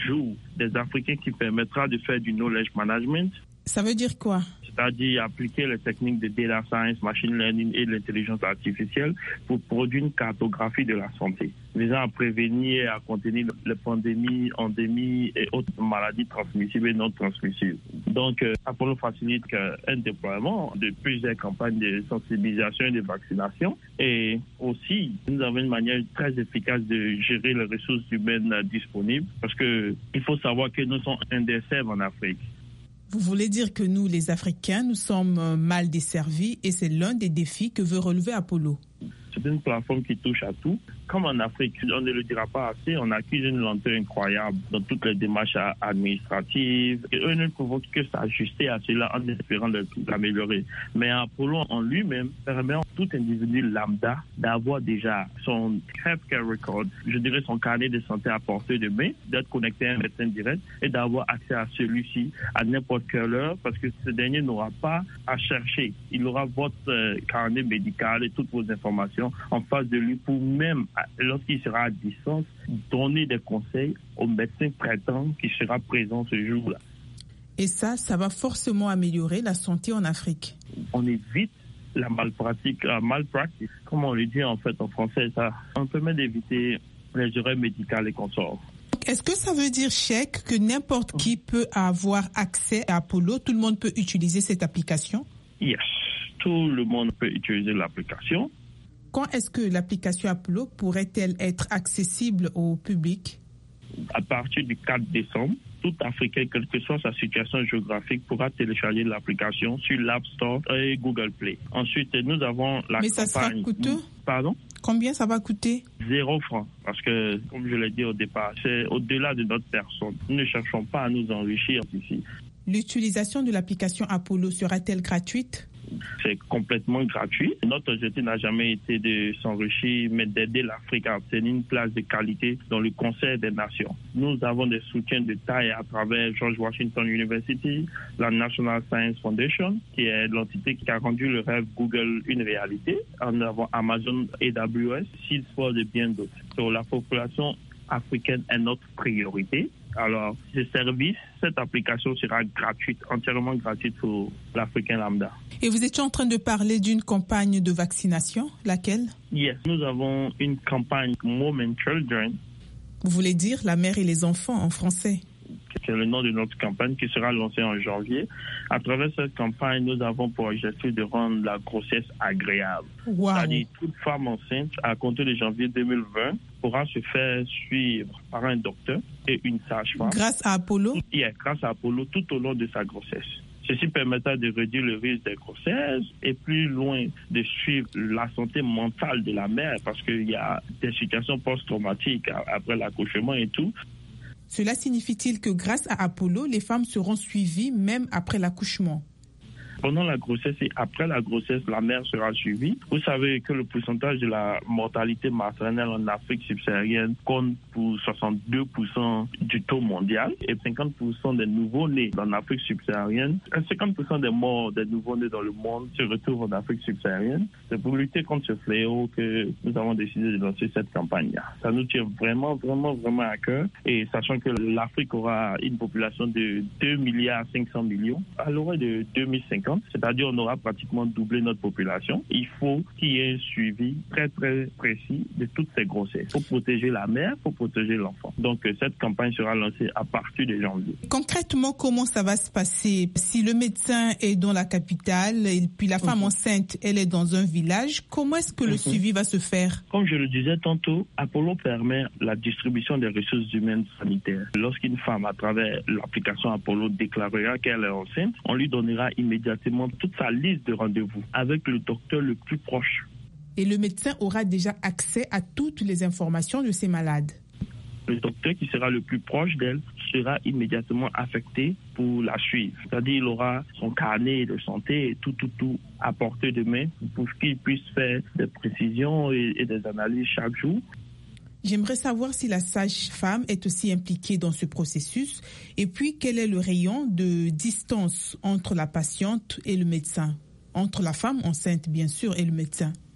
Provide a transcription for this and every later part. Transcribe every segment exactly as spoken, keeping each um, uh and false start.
jour des Africains qui permettra de faire du knowledge management. Ça veut dire quoi? C'est-à-dire appliquer les techniques de data science, machine learning et de l'intelligence artificielle pour produire une cartographie de la santé, visant à prévenir et à contenir les pandémies, endémies et autres maladies transmissibles et non transmissibles. Donc, euh, Apollo facilite euh, un déploiement de plusieurs campagnes de sensibilisation et de vaccination. Et aussi, nous avons une manière très efficace de gérer les ressources humaines euh, disponibles, parce que il faut savoir que nous sommes indécents en Afrique. Vous voulez dire que nous, les Africains, nous sommes mal desservis et c'est l'un des défis que veut relever Apollo. C'est une plateforme qui touche à tout. Comme en Afrique, on ne le dira pas assez, on accuse une lenteur incroyable dans toutes les démarches administratives. Et eux ne peuvent que s'ajuster à cela en espérant l'améliorer. Mais Apollo en lui-même permet à tout individu lambda d'avoir déjà son healthcare record, je dirais son carnet de santé à portée de main, d'être connecté à un médecin direct et d'avoir accès à celui-ci à n'importe quelle heure, parce que ce dernier n'aura pas à chercher. Il aura votre euh, carnet médical et toutes vos informations en face de lui pour même, lorsqu'il sera à distance, donner des conseils au médecin traitant qui sera présent ce jour-là. Et ça, ça va forcément améliorer la santé en Afrique. On évite la malpratique, la malpratique, comme on le dit en fait en français, ça, on permet d'éviter les erreurs médicales et consorts. Est-ce que ça veut dire, Cheikh, que n'importe qui peut avoir accès à Apollo? Tout le monde peut utiliser cette application? Yes, tout le monde peut utiliser l'application. Quand est-ce que l'application Apollo pourrait-elle être accessible au public? À partir du quatre décembre, tout Africain, quelle que soit sa situation géographique, pourra télécharger l'application sur l'App Store et Google Play. Ensuite, nous avons la Mais ça campagne... sera coûteux? Pardon? Combien ça va coûter? Zéro franc. Parce que, comme je l'ai dit au départ, c'est au-delà de notre personne. Nous ne cherchons pas à nous enrichir ici. L'utilisation de l'application Apollo sera-t-elle gratuite? C'est complètement gratuit. Notre objectif n'a jamais été de s'enrichir, mais d'aider l'Afrique à obtenir une place de qualité dans le concert des nations. Nous avons des soutiens de taille à travers George Washington University, la National Science Foundation, qui est l'entité qui a rendu le rêve Google une réalité. En avant Amazon A W S, Salesforce et bien d'autres. Donc, la population africaine est notre priorité. Alors, ce service, cette application sera gratuite, entièrement gratuite pour l'Africain lambda. Et vous étiez en train de parler d'une campagne de vaccination, laquelle? Yes, nous avons une campagne Mom and Children. Vous voulez dire la mère et les enfants en français? C'est le nom de notre campagne qui sera lancée en janvier. À travers cette campagne, nous avons pour objectif de rendre la grossesse agréable. Wow. C'est-à-dire, toute femme enceinte, à compter de janvier deux mille vingt, pourra se faire suivre par un docteur et une sage-femme. Grâce à Apollo? Yeah, grâce à Apollo, tout au long de sa grossesse. Ceci permettra de réduire le risque des grossesses et plus loin de suivre la santé mentale de la mère, parce qu'il y a des situations post-traumatiques après l'accouchement et tout. Cela signifie-t-il que grâce à Apollo, les femmes seront suivies même après l'accouchement? Pendant la grossesse et après la grossesse, la mère sera suivie. Vous savez que le pourcentage de la mortalité maternelle en Afrique subsaharienne compte pour soixante-deux pour cent du taux mondial et cinquante pour cent des nouveaux-nés en Afrique subsaharienne. cinquante pour cent des morts des nouveaux-nés dans le monde se retrouvent en Afrique subsaharienne. C'est pour lutter contre ce fléau que nous avons décidé de lancer cette campagne-là. Ça nous tient vraiment, vraiment, vraiment à cœur. Et sachant que l'Afrique aura une population de deux milliards cinq cents millions à l'horizon de deux mille cinquante, c'est-à-dire on aura pratiquement doublé notre population. Il faut qu'il y ait un suivi très très précis de toutes ces grossesses. Il faut protéger la mère, il faut protéger l'enfant. Donc cette campagne sera lancée à partir de janvier. Concrètement, comment ça va se passer? Si le médecin est dans la capitale et puis la femme mmh. enceinte, elle est dans un village, comment est-ce que le mmh. suivi va se faire? Comme je le disais tantôt, Apollo permet la distribution des ressources humaines sanitaires. Lorsqu'une femme, à travers l'application Apollo, déclarera qu'elle est enceinte, on lui donnera immédiatement toute sa liste de rendez-vous avec le docteur le plus proche. Et le médecin aura déjà accès à toutes les informations de ces malades. Le docteur qui sera le plus proche d'elle sera immédiatement affecté pour la suivre. C'est-à-dire il aura son carnet de santé et tout, tout, tout à portée de main pour qu'il puisse faire des précisions et, et des analyses chaque jour. J'aimerais savoir si la sage-femme est aussi impliquée dans ce processus et puis quel est le rayon de distance entre la patiente et le médecin, entre la femme enceinte bien sûr et le médecin.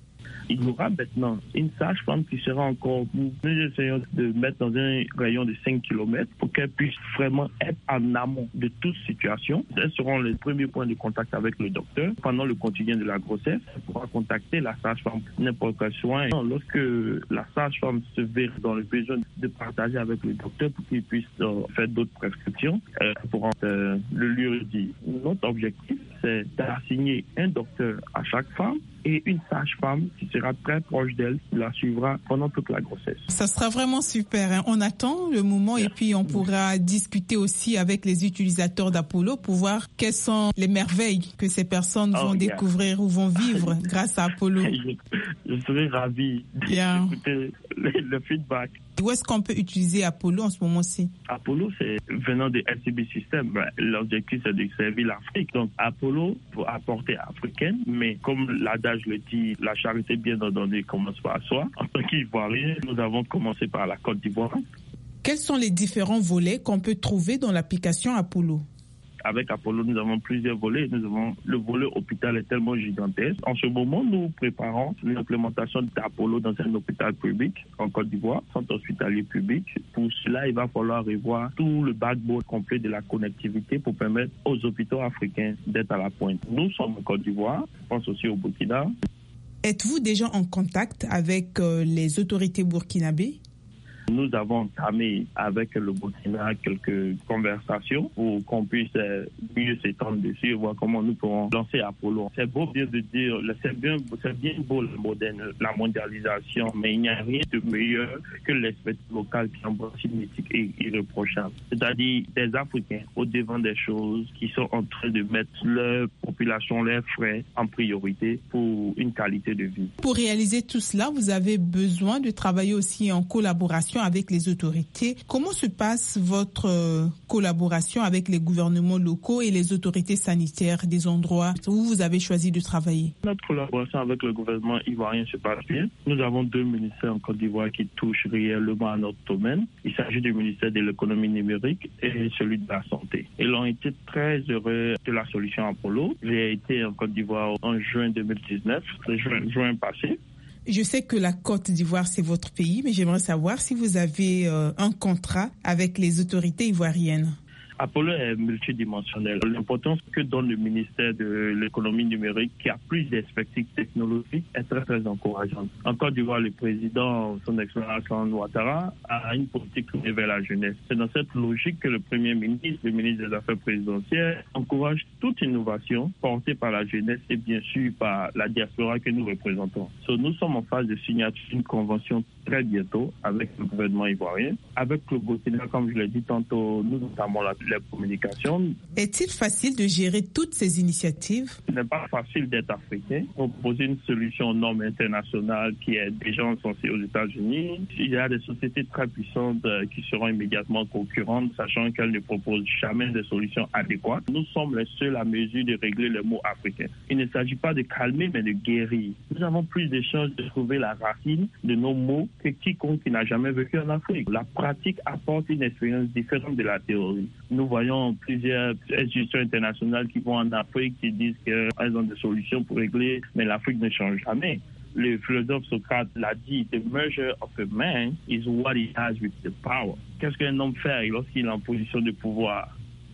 Il y aura maintenant une sage-femme qui sera encore, nous essayons de mettre dans un rayon de cinq kilomètres pour qu'elle puisse vraiment être en amont de toute situation. Elles seront les premiers points de contact avec le docteur. Pendant le quotidien de la grossesse, elle pourra contacter la sage-femme pour n'importe quel soin. Lorsque la sage-femme se verra dans le besoin de partager avec le docteur pour qu'il puisse euh, faire d'autres prescriptions, elle pourra euh, le lui dire. Notre objectif, c'est d'assigner un docteur à chaque femme et une sage-femme qui sera très proche d'elle, qui la suivra pendant toute la grossesse. Ça sera vraiment super. Hein. On attend le moment et puis on pourra discuter aussi avec les utilisateurs d'Apollo pour voir quelles sont les merveilles que ces personnes vont oh, yeah. découvrir ou vont vivre grâce à Apollo. Je, je serai ravi yeah. d'écouter le, le feedback. Où est-ce qu'on peut utiliser Apollo en ce moment-ci? Apollo, c'est venant de S C B System. L'objectif, c'est de servir l'Afrique. Donc, Apollo pour apporter africaine, mais comme l'adage le dit, la charité bien ordonnée commence par soi. En tant qu'Ivoirien, nous avons commencé par la Côte d'Ivoire. Quels sont les différents volets qu'on peut trouver dans l'application Apollo? Avec Apollo, nous avons plusieurs volets. Nous avons le volet hôpital est tellement gigantesque. En ce moment, nous préparons l'implémentation d'Apollo dans un hôpital public en Côte d'Ivoire, centre hospitalier public. Pour cela, il va falloir revoir tout le backbone complet de la connectivité pour permettre aux hôpitaux africains d'être à la pointe. Nous sommes en Côte d'Ivoire, je pense aussi au Burkina. Êtes-vous déjà en contact avec euh, les autorités burkinabées? Nous avons entamé avec le Burkina quelques conversations pour qu'on puisse mieux s'étendre dessus et voir comment nous pourrons lancer Apollo. C'est beau bien de dire, c'est bien, c'est bien beau le moderne, la mondialisation, mais il n'y a rien de meilleur que l'expertise locale qui embrasse une éthique irréprochable. C'est-à-dire des Africains au devant des choses qui sont en train de mettre leur population, leurs frais en priorité pour une qualité de vie. Pour réaliser tout cela, vous avez besoin de travailler aussi en collaboration avec les autorités. Comment se passe votre euh, collaboration avec les gouvernements locaux et les autorités sanitaires des endroits où vous avez choisi de travailler? Notre collaboration avec le gouvernement ivoirien se passe bien. Nous avons deux ministères en Côte d'Ivoire qui touchent réellement à notre domaine. Il s'agit du ministère de l'économie numérique et celui de la santé. Ils ont été très heureux de la solution Apollo. J'ai été en Côte d'Ivoire en juin deux mille dix-neuf, juin, juin passé. Je sais que la Côte d'Ivoire, c'est votre pays, mais j'aimerais savoir si vous avez euh, un contrat avec les autorités ivoiriennes. Apollo est multidimensionnel. L'importance que donne le ministère de l'économie numérique, qui a plus d'expertise technologique, est très, très encourageante. En Côte d'Ivoire, le président, son excellence Alassane Ouattara, a une politique tournée vers la jeunesse. C'est dans cette logique que le Premier ministre, le ministre des Affaires présidentielles, encourage toute innovation portée par la jeunesse et bien sûr par la diaspora que nous représentons. So, nous sommes en phase de signature d'une convention très bientôt avec le gouvernement ivoirien. Avec le Burkina, comme je l'ai dit tantôt, nous entamons la la communication. Est-il facile de gérer toutes ces initiatives? Ce n'est pas facile d'être africain. Proposer une solution aux normes internationales qui est déjà censée aux États-Unis. Il y a des sociétés très puissantes qui seront immédiatement concurrentes, sachant qu'elles ne proposent jamais de solutions adéquates. Nous sommes les seuls à mesure de régler les mots africains. Il ne s'agit pas de calmer, mais de guérir. Nous avons plus de chances de trouver la racine de nos mots que quiconque qui n'a jamais vécu en Afrique. La pratique apporte une expérience différente de la théorie. Nous voyons plusieurs institutions internationales qui vont en Afrique, qui disent qu'elles ont des solutions pour régler, mais l'Afrique ne change jamais. Le philosophe Socrate l'a dit, the measure of a man is what he has with the power. Qu'est-ce qu'un homme fait lorsqu'il est en position de pouvoir?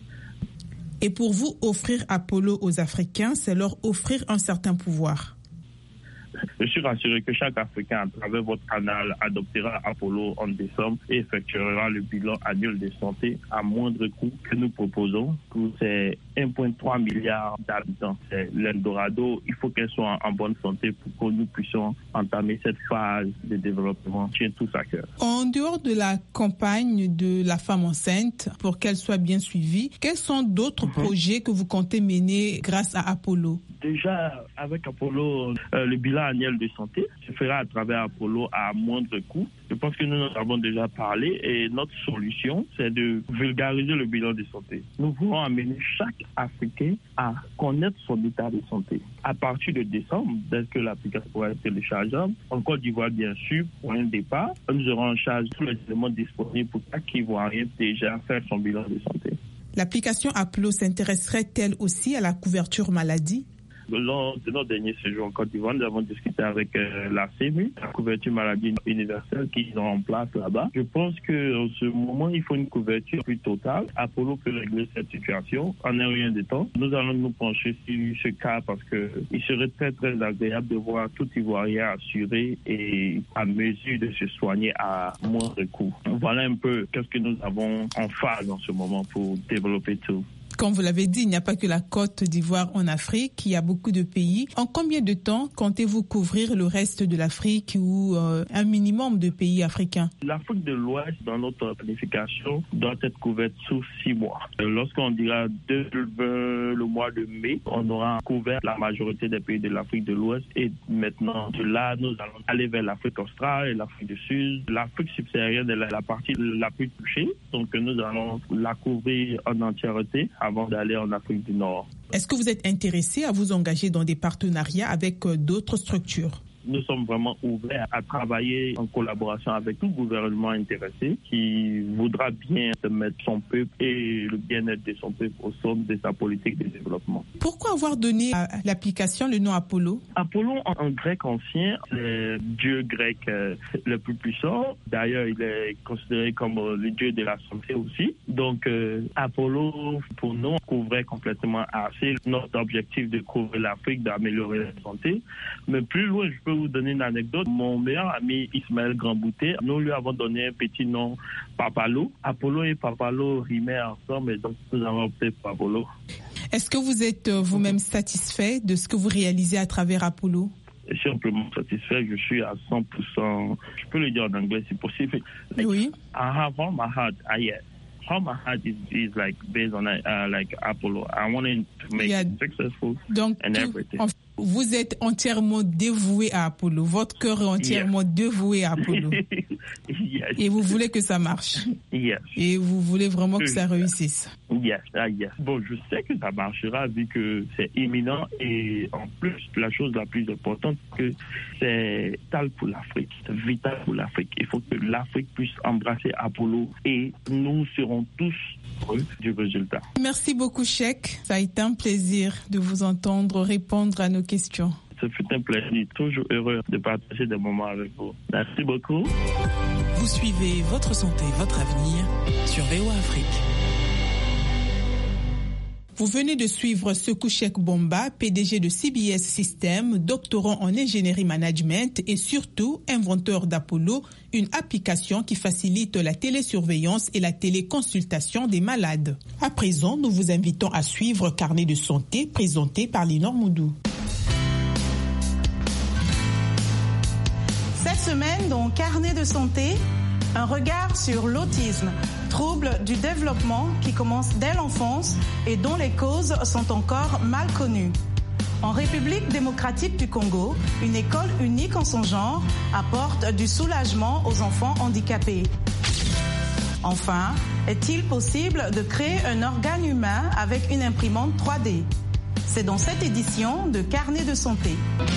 Et pour vous, offrir Apollo aux Africains, c'est leur offrir un certain pouvoir. Je suis rassuré que chaque Africain, à travers votre canal, adoptera Apollo en décembre et effectuera le bilan annuel de santé à moindre coût que nous proposons. C'est un virgule trois milliard d'habitants. C'est l'Eldorado. Il faut qu'elle soit en bonne santé pour que nous puissions entamer cette phase de développement. Tient tous à cœur. En dehors de la campagne de la femme enceinte, pour qu'elle soit bien suivie, quels sont d'autres mm-hmm. projets que vous comptez mener grâce à Apollo? Déjà, avec Apollo, euh, le bilan annuel de santé se fera à travers Apollo à moindre coût. Je pense que nous en avons déjà parlé et notre solution, c'est de vulgariser le bilan de santé. Nous voulons amener chaque Africain à connaître son état de santé. À partir de décembre, dès que l'application pourra être téléchargeable, en Côte d'Ivoire, bien sûr, pour un départ, nous aurons en charge tous les éléments disponibles pour chaque Ivoirien déjà faire son bilan de santé. L'application Apollo s'intéresserait-elle aussi à la couverture maladie? Lors de notre dernier séjour en Côte d'Ivoire, nous avons discuté avec euh, la C M U, la couverture maladie universelle qu'ils ont en place là-bas. Je pense qu'en ce moment, il faut une couverture plus totale. Apollo peut régler cette situation en un rien de temps. Nous allons nous pencher sur ce cas parce qu'il serait très très agréable de voir tout Ivoirien assuré et à mesure de se soigner à moindre coût. Voilà un peu qu'est-ce que nous avons en phase en ce moment pour développer tout. Comme vous l'avez dit, il n'y a pas que la Côte d'Ivoire en Afrique, il y a beaucoup de pays. En combien de temps comptez-vous couvrir le reste de l'Afrique ou euh, un minimum de pays africains? L'Afrique de l'Ouest, dans notre planification, doit être couverte sous six mois. Lorsqu'on dira deux mille vingt, le mois de mai, on aura couvert la majorité des pays de l'Afrique de l'Ouest et maintenant, de là, nous allons aller vers l'Afrique australe et l'Afrique du Sud. L'Afrique subsaharienne est la partie la plus touchée, donc nous allons la couvrir en entièreté avant d'aller en Afrique du Nord. Est-ce que vous êtes intéressé à vous engager dans des partenariats avec d'autres structures? Nous sommes vraiment ouverts à travailler en collaboration avec tout gouvernement intéressé qui voudra bien mettre son peuple et le bien-être de son peuple au centre de sa politique de développement. Pourquoi avoir donné à l'application le nom Apollo? Apollo, en grec ancien, c'est le dieu grec le plus puissant. D'ailleurs, il est considéré comme le dieu de la santé aussi. Donc, euh, Apollo, pour nous, couvrait complètement assez notre objectif de couvrir l'Afrique, d'améliorer la santé. Mais plus loin, je peux vous donner une anecdote. Mon meilleur ami Ismaël Grandbouté, nous lui avons donné un petit nom, Papalo. Apollo et Papalo rimaient ensemble et donc nous avons opté pour Apollo. Est-ce que vous êtes vous-même satisfait de ce que vous réalisez à travers Apollo? Simplement satisfait, je suis à cent pour cent, je peux le dire en anglais si possible. Like, oui. I have all my heart, I yes. How my heart is, is like based on uh, like Apollo. I wanted to make yeah. it successful donc, and everything. En, vous êtes entièrement dévoué à Apollo. Votre cœur est entièrement yes. dévoué à Apollo. Yes. Et vous voulez que ça marche. Yes. Et vous voulez vraiment que ça réussisse. Yes, ah, yes. Bon, je sais que ça marchera vu que c'est imminent et en plus, la chose la plus importante, c'est que c'est vital pour l'Afrique. C'est vital pour l'Afrique. Il faut que l'Afrique puisse embrasser Apollo et nous serons tous heureux du résultat. Merci beaucoup, Cheikh. Ça a été un plaisir de vous entendre répondre à nos questions. Ce fut un plaisir, toujours heureux de partager des moments avec vous. Merci beaucoup. Vous suivez Votre Santé, Votre Avenir sur V O A Afrique. Vous venez de suivre Sekou Cheikh Bomba, P D G de C B S Systems, doctorant en ingénierie management et surtout inventeur d'Apollo, une application qui facilite la télésurveillance et la téléconsultation des malades. À présent, nous vous invitons à suivre Carnet de santé présenté par Linor Moudou. Cette semaine, dans Carnet de santé, un regard sur l'autisme, trouble du développement qui commence dès l'enfance et dont les causes sont encore mal connues. En République démocratique du Congo, une école unique en son genre apporte du soulagement aux enfants handicapés. Enfin, est-il possible de créer un organe humain avec une imprimante trois D? C'est dans cette édition de Carnet de santé.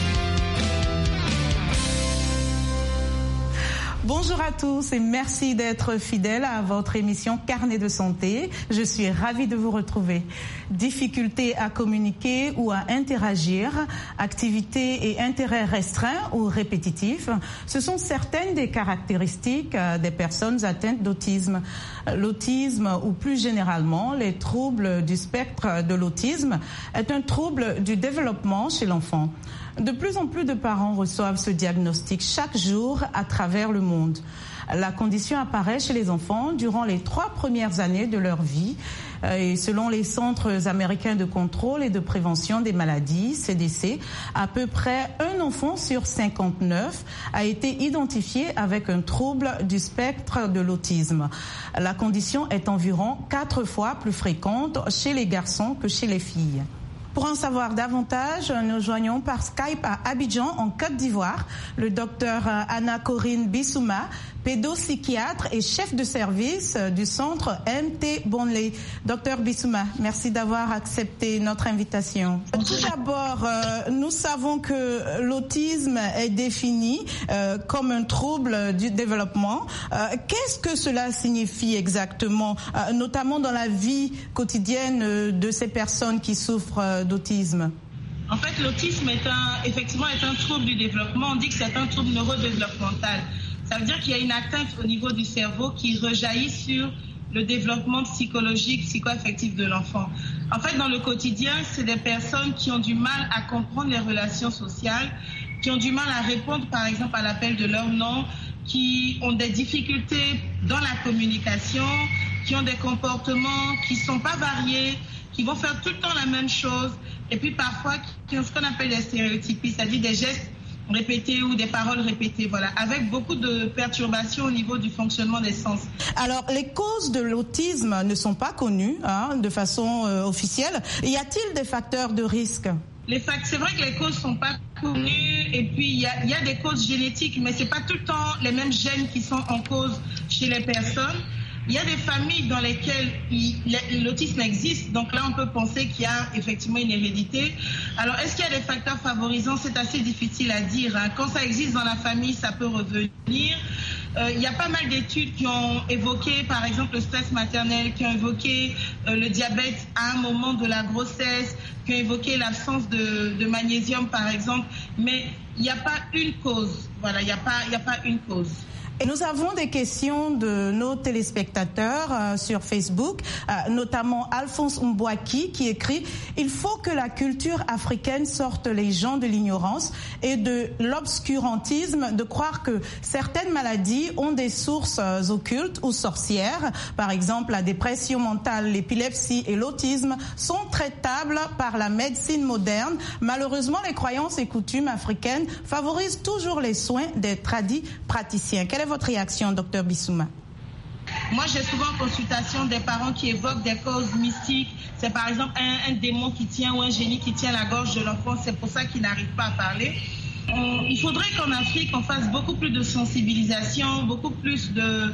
Bonjour à tous et merci d'être fidèles à votre émission Carnet de santé. Je suis ravie de vous retrouver. Difficultés à communiquer ou à interagir, activités et intérêts restreints ou répétitifs, ce sont certaines des caractéristiques des personnes atteintes d'autisme. L'autisme ou plus généralement les troubles du spectre de l'autisme est un trouble du développement chez l'enfant. De plus en plus de parents reçoivent ce diagnostic chaque jour à travers le monde. La condition apparaît chez les enfants durant les trois premières années de leur vie. Et selon les Centres américains de contrôle et de prévention des maladies, C D C, à peu près un enfant sur cinquante-neuf a été identifié avec un trouble du spectre de l'autisme. La condition est environ quatre fois plus fréquente chez les garçons que chez les filles. Pour en savoir davantage, nous joignons par Skype à Abidjan, en Côte d'Ivoire, le docteur Anna-Corinne Bissouma, pédopsychiatre et chef de service du centre M T Bonley. Docteur Bissouma, merci d'avoir accepté notre invitation. Tout d'abord, euh, nous savons que l'autisme est défini euh, comme un trouble du développement. Euh, qu'est-ce que cela signifie exactement, euh, notamment dans la vie quotidienne de ces personnes qui souffrent d'autisme? En fait, l'autisme est un, effectivement, est un trouble du développement. On dit que c'est un trouble neurodéveloppemental. Ça veut dire qu'il y a une atteinte au niveau du cerveau qui rejaillit sur le développement psychologique, psycho-affectif de l'enfant. En fait, dans le quotidien, c'est des personnes qui ont du mal à comprendre les relations sociales, qui ont du mal à répondre, par exemple, à l'appel de leur nom, qui ont des difficultés dans la communication, qui ont des comportements qui ne sont pas variés, qui vont faire tout le temps la même chose, et puis parfois qui ont ce qu'on appelle des stéréotypies, c'est-à-dire des gestes répétés ou des paroles répétées, voilà, avec beaucoup de perturbations au niveau du fonctionnement des sens. Alors, les causes de l'autisme ne sont pas connues hein, de façon euh, officielle. Y a-t-il des facteurs de risque ? Les fact- c'est vrai que les causes ne sont pas connues et puis il y a, y a des causes génétiques, mais ce n'est pas tout le temps les mêmes gènes qui sont en cause chez les personnes. Il y a des familles dans lesquelles il, l'autisme existe, donc là on peut penser qu'il y a effectivement une hérédité. Alors est-ce qu'il y a des facteurs favorisants? C'est assez difficile à dire. Hein. Quand ça existe dans la famille, ça peut revenir. Euh, il y a pas mal d'études qui ont évoqué par exemple le stress maternel, qui ont évoqué euh, le diabète à un moment de la grossesse, qui ont évoqué l'absence de, de magnésium par exemple, mais il n'y a pas une cause. Voilà, il n'y a pas, il n'y a pas une cause. Et nous avons des questions de nos téléspectateurs euh, sur Facebook, euh, notamment Alphonse Mbouaki qui écrit « Il faut que la culture africaine sorte les gens de l'ignorance et de l'obscurantisme, de croire que certaines maladies ont des sources euh, occultes ou sorcières. Par exemple, la dépression mentale, l'épilepsie et l'autisme sont traitables par la médecine moderne. Malheureusement, les croyances et coutumes africaines favorisent toujours les soins des tradis praticiens. » Quelle est votre réaction, docteur Bissouma? Moi, j'ai souvent en consultation des parents qui évoquent des causes mystiques. C'est par exemple un, un démon qui tient ou un génie qui tient la gorge de l'enfant. C'est pour ça qu'il n'arrive pas à parler. On, il faudrait qu'en Afrique, on fasse beaucoup plus de sensibilisation, beaucoup plus de,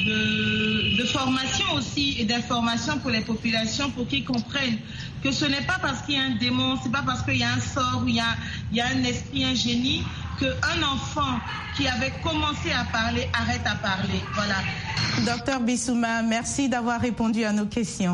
de, de formation aussi et d'information pour les populations pour qu'ils comprennent que ce n'est pas parce qu'il y a un démon, c'est pas parce qu'il y a un sort, il y a, il y a un esprit, un génie, qu'un enfant qui avait commencé à parler arrête à parler. Voilà. Docteur Bissouma, merci d'avoir répondu à nos questions.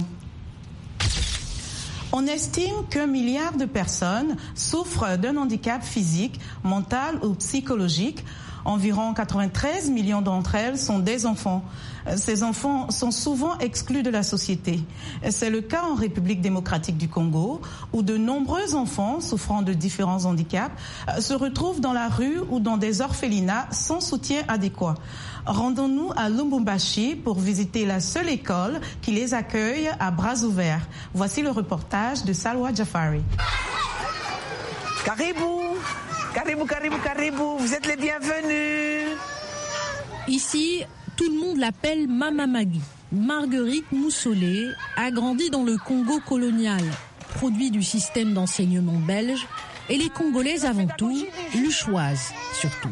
On estime qu'un milliard de personnes souffrent d'un handicap physique, mental ou psychologique. Environ quatre-vingt-treize millions d'entre elles sont des enfants. Ces enfants sont souvent exclus de la société. C'est le cas en République démocratique du Congo, où de nombreux enfants souffrant de différents handicaps se retrouvent dans la rue ou dans des orphelinats sans soutien adéquat. Rendons-nous à Lubumbashi pour visiter la seule école qui les accueille à bras ouverts. Voici le reportage de Salwa Jafari. Caribou, caribou, caribou, caribou, vous êtes les bienvenus. Ici, tout le monde l'appelle Mama Magui. Marguerite Moussolé a grandi dans le Congo colonial, produit du système d'enseignement belge, et les Congolaises avant tout, luchoises surtout.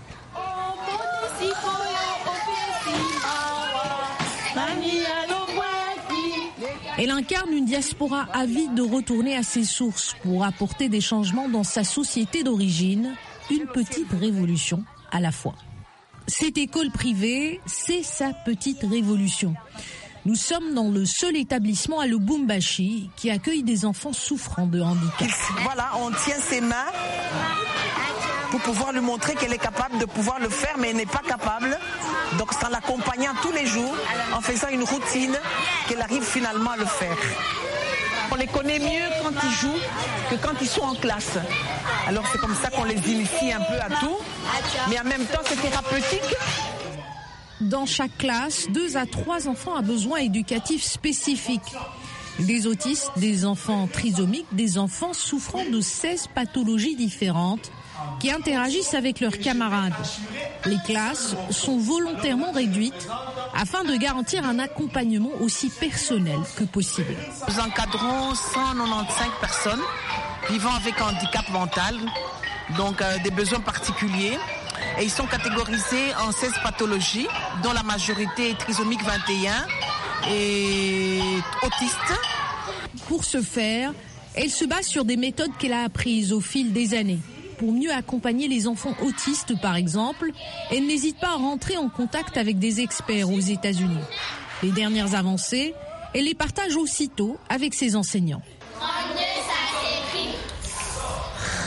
Elle incarne une diaspora avide de retourner à ses sources pour apporter des changements dans sa société d'origine, une petite révolution à la fois. Cette école privée, c'est sa petite révolution. Nous sommes dans le seul établissement à Lubumbashi qui accueille des enfants souffrant de handicap. Voilà, on tient ses mains pour pouvoir lui montrer qu'elle est capable de pouvoir le faire, mais elle n'est pas capable. Donc c'est en l'accompagnant tous les jours, en faisant une routine, qu'elle arrive finalement à le faire. On les connaît mieux quand ils jouent que quand ils sont en classe. Alors c'est comme ça qu'on les initie un peu à tout, mais en même temps c'est thérapeutique. Dans chaque classe, deux à trois enfants à besoins éducatifs spécifiques. Des autistes, des enfants trisomiques, des enfants souffrant de seize pathologies différentes qui interagissent avec leurs camarades. Les classes sont volontairement réduites afin de garantir un accompagnement aussi personnel que possible. Nous encadrons cent quatre-vingt-quinze personnes vivant avec un handicap mental, donc euh, des besoins particuliers. Et ils sont catégorisés en seize pathologies, dont la majorité est trisomique vingt et un et autiste. Pour ce faire, elle se base sur des méthodes qu'elle a apprises au fil des années. Pour mieux accompagner les enfants autistes, par exemple, elle n'hésite pas à rentrer en contact avec des experts aux États-Unis. Les dernières avancées, elle les partage aussitôt avec ses enseignants.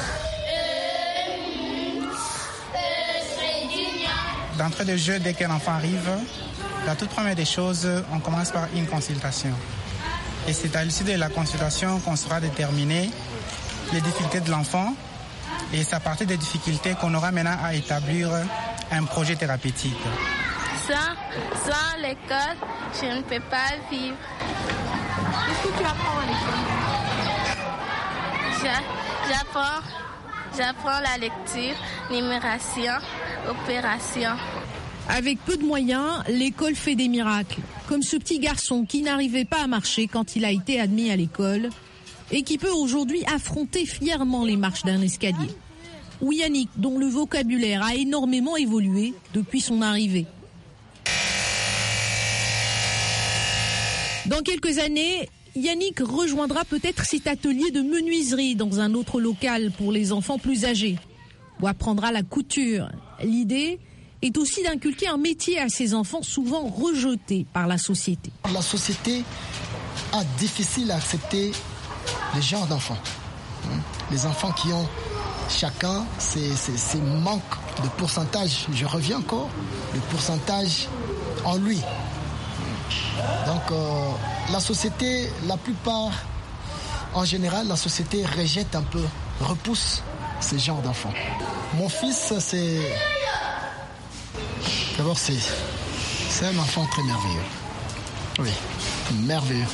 d'entrée de jeu, dès qu'un enfant arrive, la toute première des choses, on commence par une consultation. Et c'est à l'issue de la consultation qu'on saura déterminer les difficultés de l'enfant. Et c'est à partir des difficultés qu'on aura maintenant à établir un projet thérapeutique. Sans, sans l'école, je ne peux pas vivre. Qu'est-ce que tu apprends à l'école? J'apprends, j'apprends la lecture, numération, opération. Avec peu de moyens, l'école fait des miracles. Comme ce petit garçon qui n'arrivait pas à marcher quand il a été admis à l'école et qui peut aujourd'hui affronter fièrement les marches d'un escalier. Ou Yannick, dont le vocabulaire a énormément évolué depuis son arrivée. Dans quelques années, Yannick rejoindra peut-être cet atelier de menuiserie dans un autre local pour les enfants plus âgés, ou apprendra la couture. L'idée est aussi d'inculquer un métier à ces enfants souvent rejetés par la société. La société a difficile à accepter les genres d'enfants. Les enfants qui ont chacun ses, ses, ses manques de pourcentage. Je reviens encore, le pourcentage en lui. Donc euh, la société, la plupart, en général, la société rejette un peu, repousse ces genres d'enfants. Mon fils, c'est... D'abord, c'est, c'est un enfant très merveilleux. Oui, merveilleux.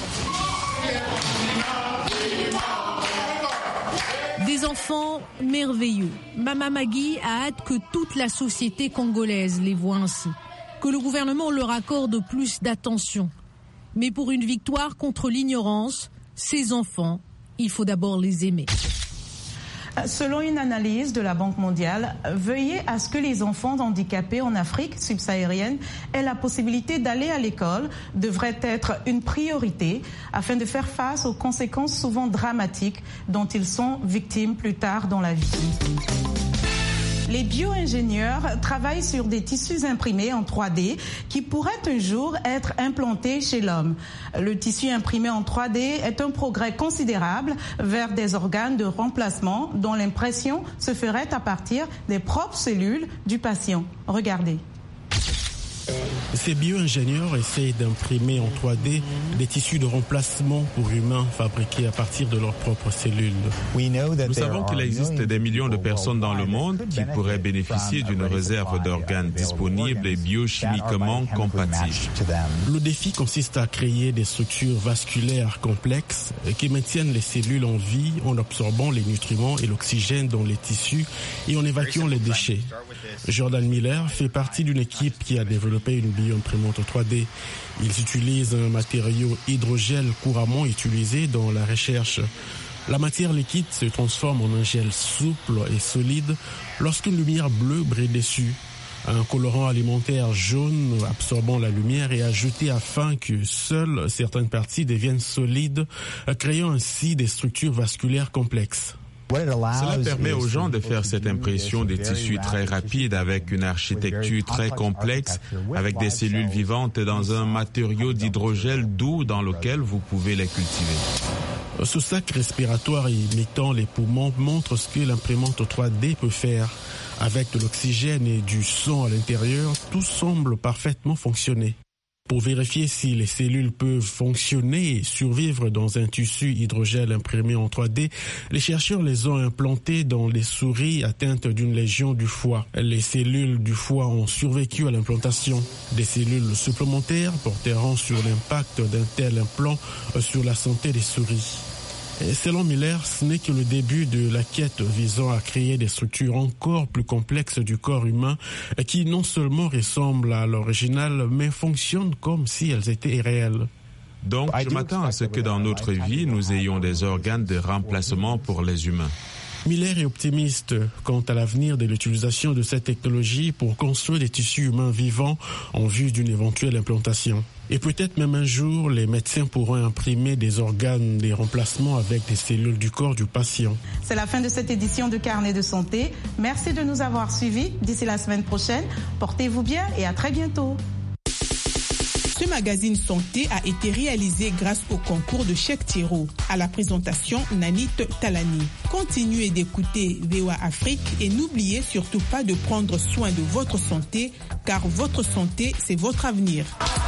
Des enfants merveilleux. Mama Magui a hâte que toute la société congolaise les voit ainsi. Que le gouvernement leur accorde plus d'attention. Mais pour une victoire contre l'ignorance, ces enfants, il faut d'abord les aimer. Selon une analyse de la Banque mondiale, veuillez à ce que les enfants handicapés en Afrique subsaharienne aient la possibilité d'aller à l'école devrait être une priorité afin de faire face aux conséquences souvent dramatiques dont ils sont victimes plus tard dans la vie. Les bio-ingénieurs travaillent sur des tissus imprimés en trois D qui pourraient un jour être implantés chez l'homme. Le tissu imprimé en trois D est un progrès considérable vers des organes de remplacement dont l'impression se ferait à partir des propres cellules du patient. Regardez. Ces bio-ingénieurs essayent d'imprimer en trois D des tissus de remplacement pour humains fabriqués à partir de leurs propres cellules. Nous savons qu'il existe des millions de personnes dans le monde qui pourraient bénéficier d'une réserve d'organes disponibles et biochimiquement compatibles. Le défi consiste à créer des structures vasculaires complexes qui maintiennent les cellules en vie en absorbant les nutriments et l'oxygène dans les tissus et en évacuant les déchets. Jordan Miller fait partie d'une équipe qui a développé une bio-imprimante trois D. Ils utilisent un matériau hydrogel couramment utilisé dans la recherche. La matière liquide se transforme en un gel souple et solide lorsqu'une lumière bleue brille dessus. Un colorant alimentaire jaune absorbant la lumière est ajouté afin que seules certaines parties deviennent solides, créant ainsi des structures vasculaires complexes. Cela permet aux gens de faire cette impression des tissus très rapides avec une architecture très complexe, avec des cellules vivantes dans un matériau d'hydrogel doux dans lequel vous pouvez les cultiver. Ce sac respiratoire imitant les poumons montre ce que l'imprimante trois D peut faire. Avec de l'oxygène et du sang à l'intérieur, tout semble parfaitement fonctionner. Pour vérifier si les cellules peuvent fonctionner et survivre dans un tissu hydrogel imprimé en trois D, les chercheurs les ont implantés dans les souris atteintes d'une lésion du foie. Les cellules du foie ont survécu à l'implantation. Des cellules supplémentaires porteront sur l'impact d'un tel implant sur la santé des souris. Et selon Miller, ce n'est que le début de la quête visant à créer des structures encore plus complexes du corps humain qui non seulement ressemblent à l'original, mais fonctionnent comme si elles étaient réelles. Donc, je m'attends à ce que dans notre vie, nous ayons des organes de remplacement pour les humains. Miller est optimiste quant à l'avenir de l'utilisation de cette technologie pour construire des tissus humains vivants en vue d'une éventuelle implantation. Et peut-être même un jour, les médecins pourront imprimer des organes, des remplacements avec des cellules du corps du patient. C'est la fin de cette édition de Carnet de santé. Merci de nous avoir suivis. D'ici la semaine prochaine, portez-vous bien et à très bientôt. Ce magazine santé a été réalisé grâce au concours de Cheikh Thiro. À la présentation, Nanit Talani. Continuez d'écouter V O A Afrique et n'oubliez surtout pas de prendre soin de votre santé, car votre santé, c'est votre avenir.